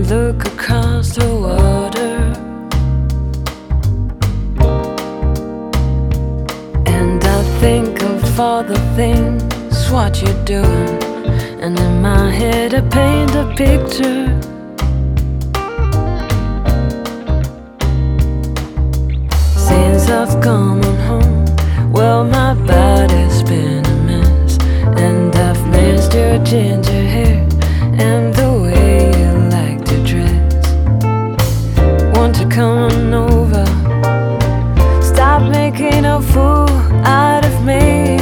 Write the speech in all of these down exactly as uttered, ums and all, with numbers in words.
look across the water, and I think of all the things what you're doing, and in my head I paint a picture. Since I've come on home, well, my body's been a mess, and I've missed your ginger hair and the way you like to dress. Want to come on over, stop making a fool out of me.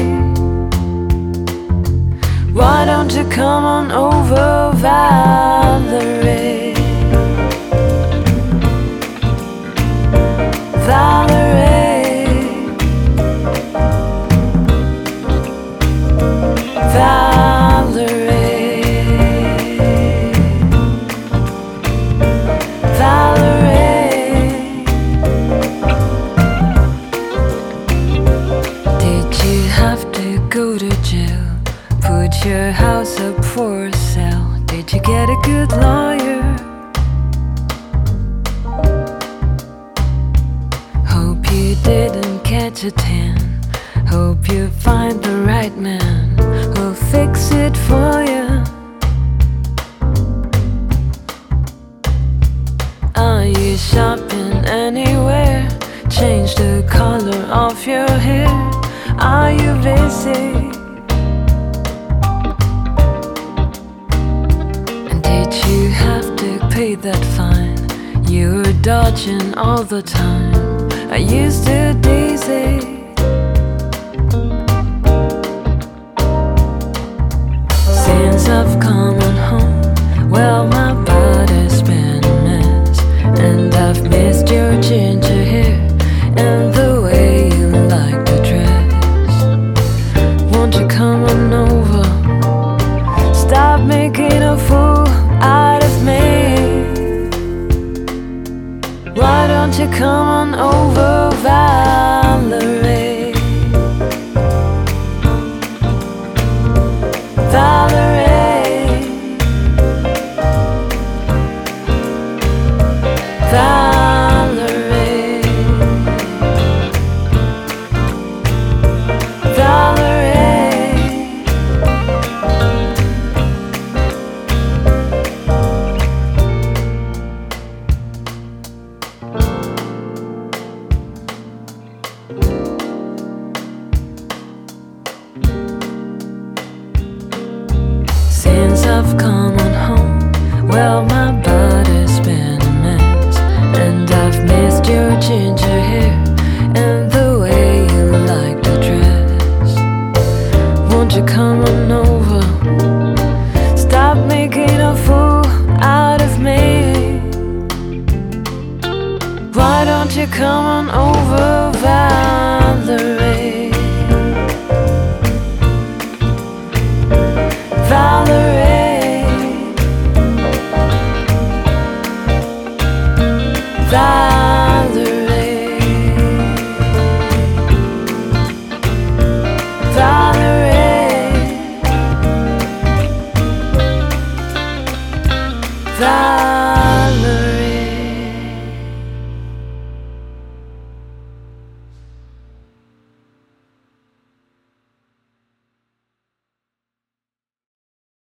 Why don't you come on over, Valerie? Valerie, Valerie, Valerie. Did you have to go to jail? Put your house up for sale? Did you get a good lawyer? Hope you didn't catch a tan. Hope you find the right man who'll fix it for you. Are you shopping anywhere? Change the color of your hair. Are you busy? You have to pay that fine. You're dodging all the time. Are you still dizzy? Since I've come on home, well, my body's been a mess, and I've missed your ginger hair and the way you like to dress. Won't you come on over, stop making a fool out of me? Why don't you come on over, Valerie? Valerie, Valerie, Valerie. Since I've come on home, well, my body's been a mess, and I've missed your ginger hair and the way you like to dress. Won't you come on over, stop making a fool out of me? Why don't you come on over, Valerie? Valerie, Valerie, Valerie, Valerie.